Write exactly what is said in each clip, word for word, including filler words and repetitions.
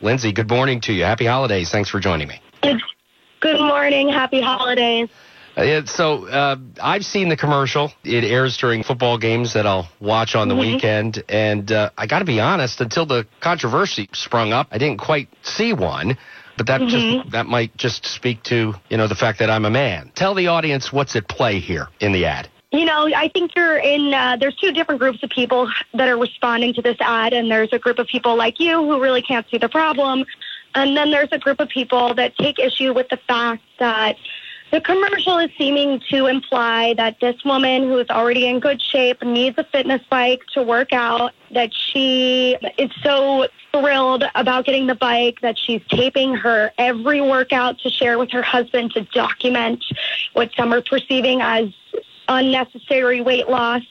Lindsay, good morning to you. Happy holidays. Thanks for joining me. Good morning. Happy holidays. Uh, so uh, I've seen the commercial. It airs during football games that I'll watch on the mm-hmm. weekend. And uh, I got to be honest, until the controversy sprung up, I didn't quite see one. But that mm-hmm. just that might just speak to, you know, the fact that I'm a man. Tell the audience what's at play here in the ad. You know, I think you're in, uh, there's two different groups of people that are responding to this ad, and there's a group of people like you who really can't see the problem, and then there's a group of people that take issue with the fact that the commercial is seeming to imply that this woman who is already in good shape needs a fitness bike to work out, that she is so thrilled about getting the bike that she's taping her every workout to share with her husband to document what some are perceiving as unnecessary weight loss.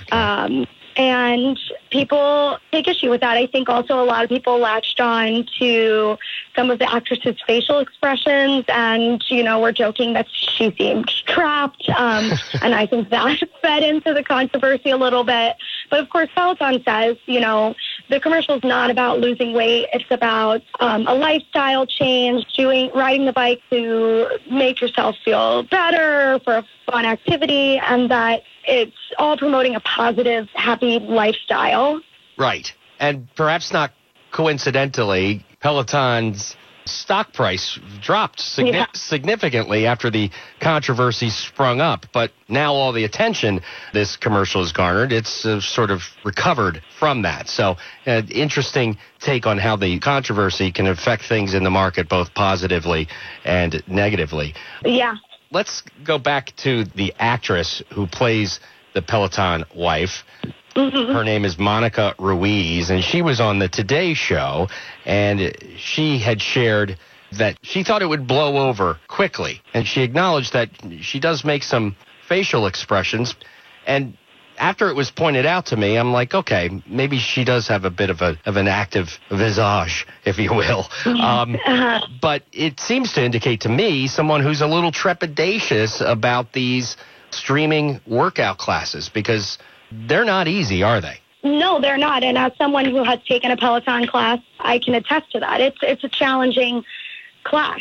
Um, and people take issue with that. I think also a lot of people latched on to some of the actress's facial expressions and, you know, we're joking that she seemed trapped. Um, and I think that fed into the controversy a little bit. But, of course, Peloton says, you know, the commercial is not about losing weight. It's about um, a lifestyle change, doing riding the bike to make yourself feel better for a fun activity, and that it's all promoting a positive, happy lifestyle. Right. And perhaps not coincidentally, Peloton's stock price dropped signi- yeah. significantly after the controversy sprung up. But now all the attention this commercial has garnered, it's uh, sort of recovered from that. So uh, interesting take on how the controversy can affect things in the market, both positively and negatively. Yeah. Let's go back to the actress who plays the Peloton wife. Mm-hmm. Her name is Monica Ruiz, and she was on the Today Show, and she had shared that she thought it would blow over quickly. And she acknowledged that she does make some facial expressions. And after it was pointed out to me, I'm like, okay, maybe she does have a bit of a of an active visage, if you will. Um, uh-huh. But it seems to indicate to me someone who's a little trepidatious about these streaming workout classes, because they're not easy, are they? No, they're not. And as someone who has taken a Peloton class, I can attest to that. It's it's a challenging class.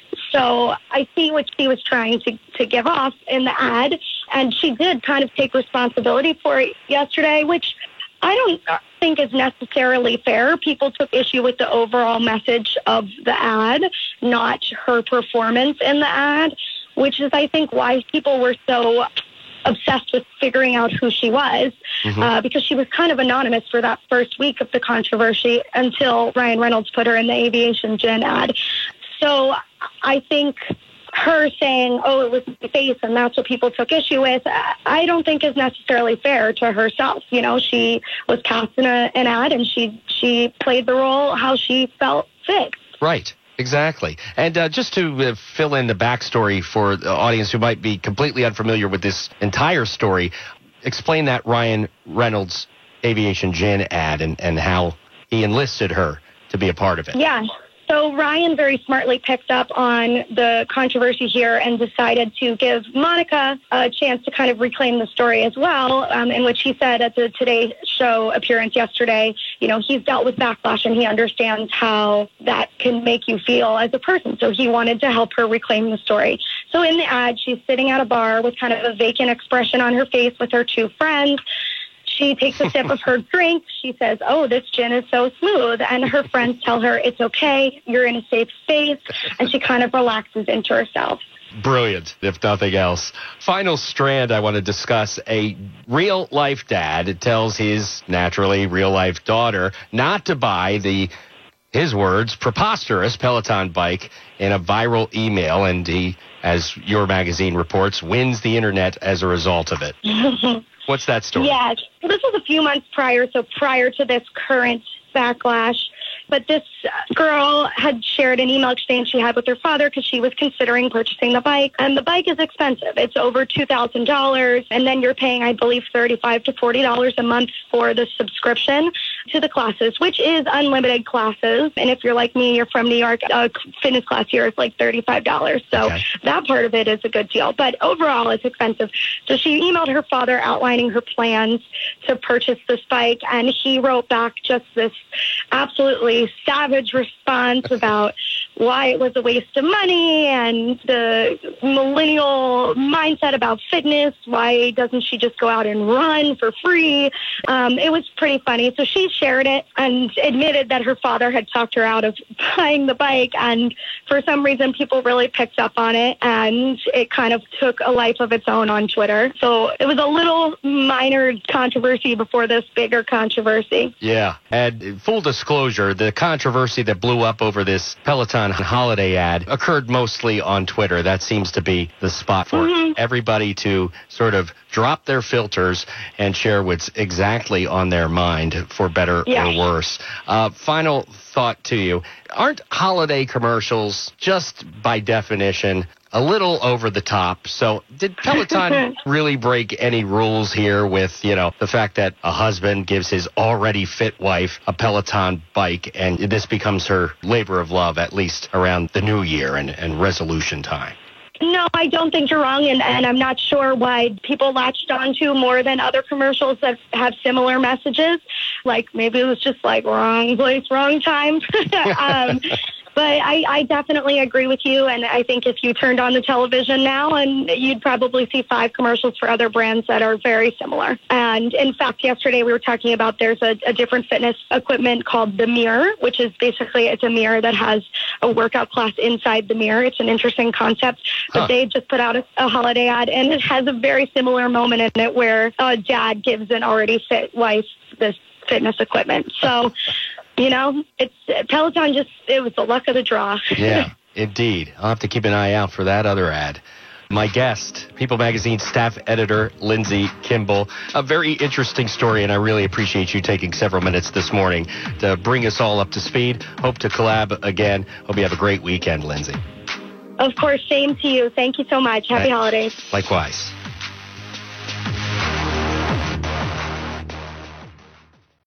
So I see what she was trying to, to give off in the ad, and she did kind of take responsibility for it yesterday, which I don't think is necessarily fair. People took issue with the overall message of the ad, not her performance in the ad, which is, I think, why people were so obsessed with figuring out who she was, mm-hmm. uh, because she was kind of anonymous for that first week of the controversy until Ryan Reynolds put her in the Aviation Gin ad. So I think her saying, oh, it was my face and that's what people took issue with, I don't think is necessarily fair to herself. You know, she was cast in a, an ad and she, she played the role how she felt fit. Right. Exactly. And uh, just to uh, fill in the backstory for the audience who might be completely unfamiliar with this entire story, explain that Ryan Reynolds Aviation Gin ad and, and how he enlisted her to be a part of it. Yeah. So Ryan very smartly picked up on the controversy here and decided to give Monica a chance to kind of reclaim the story as well, um, in which he said at the Today Show appearance yesterday, you know, he's dealt with backlash and he understands how that can make you feel as a person. So he wanted to help her reclaim the story. So in the ad, she's sitting at a bar with kind of a vacant expression on her face with her two friends. She takes a sip of her drink. She says, oh, this gin is so smooth. And her friends tell her, it's okay. You're in a safe space. And she kind of relaxes into herself. Brilliant, if nothing else. Final strand I want to discuss. A real-life dad tells his, naturally, real-life daughter not to buy the, his words, preposterous Peloton bike in a viral email. And he, as your magazine reports, wins the internet as a result of it. What's that story? Yeah, this was a few months prior, so prior to this current backlash. But this girl had shared an email exchange she had with her father because she was considering purchasing the bike. And the bike is expensive. It's over two thousand dollars. And then you're paying, I believe, thirty-five to forty dollars a month for the subscription. to the classes, which is unlimited classes. And if you're like me, you're from New York, a fitness class here is like thirty-five dollars. So Okay. that part of it is a good deal. But overall, it's expensive. So she emailed her father outlining her plans to purchase this bike, and he wrote back just this absolutely savage response about why it was a waste of money and the millennial mindset about fitness. Why doesn't she just go out and run for free? Um, it was pretty funny. So she shared it and admitted that her father had talked her out of buying the bike. And for some reason, people really picked up on it, and it kind of took a life of its own on Twitter. So it was a little minor controversy before this bigger controversy. Yeah. And full disclosure, the controversy that blew up over this Peloton holiday ad occurred mostly on Twitter. That seems to be the spot for Mm-hmm. everybody to sort of drop their filters and share what's exactly on their mind, for better Yeah. or worse. Uh, final thought to you. Aren't holiday commercials, just by definition, a little over the top? So did Peloton really break any rules here with, you know, the fact that a husband gives his already fit wife a Peloton bike, and this becomes her labor of love, at least around the new year and, and resolution time? No, I don't think you're wrong, and, and I'm not sure why people latched onto more than other commercials that have similar messages. Like maybe it was just like wrong place, wrong time. um, But I, I definitely agree with you, and I think if you turned on the television now, and you'd probably see five commercials for other brands that are very similar. And in fact, yesterday we were talking about there's a, a different fitness equipment called the Mirror, which is basically it's a mirror that has a workout class inside the mirror. It's an interesting concept, but Huh. they just put out a, a holiday ad, and it has a very similar moment in it where a dad gives an already fit wife this fitness equipment. So. You know, it's Peloton just, it was the luck of the draw. Yeah, indeed. I'll have to keep an eye out for that other ad. My guest, People Magazine staff editor, Lindsay Kimball. A very interesting story, and I really appreciate you taking several minutes this morning to bring us all up to speed. Hope to collab again. Hope you have a great weekend, Lindsay. Of course, same to you. Thank you so much. Happy Right. holidays. Likewise.